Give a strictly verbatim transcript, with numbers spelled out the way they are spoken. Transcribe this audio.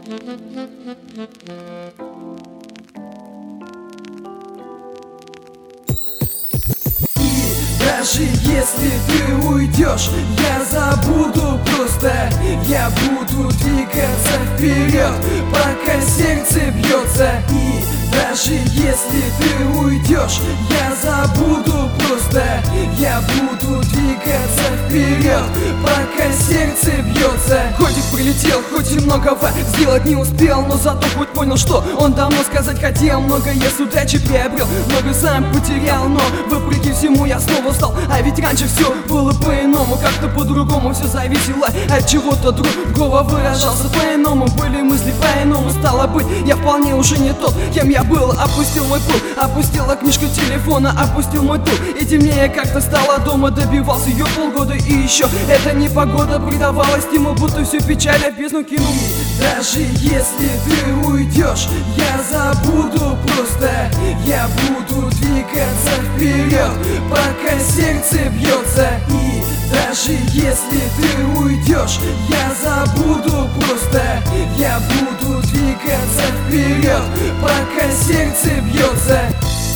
Даже если ты уйдешь, я забуду просто. Я буду двигаться вперед, пока сердце бьется. И даже если ты уйдешь, я забуду просто. Я буду двигаться вперед, пока сердце бьется. Котик прилетел, хоть и многого сделать не успел, но зато хоть понял, что он давно сказать хотел. Многое с удачи приобрел, много сам потерял, но вопреки всему я снова встал. А ведь раньше все было по-иному, как-то по-другому все зависело от чего-то другого, выражался по-иному, были мысли по-иному. Стало быть, я вполне уже не тот, кем я был. Опустил мой пыл, опустила книжку телефона, опустил мой тыл. И темнее как-то стало дома, добивался ее полгода. И еще эта непогода придавала стимул, будто всю печаль в бездну кинул. Даже если ты уйдешь, я забуду просто. Я буду двигаться вперед, пока сердце бьется. И даже если ты уйдешь, я забуду просто. Я буду двигаться вперед, пока сердце бьется.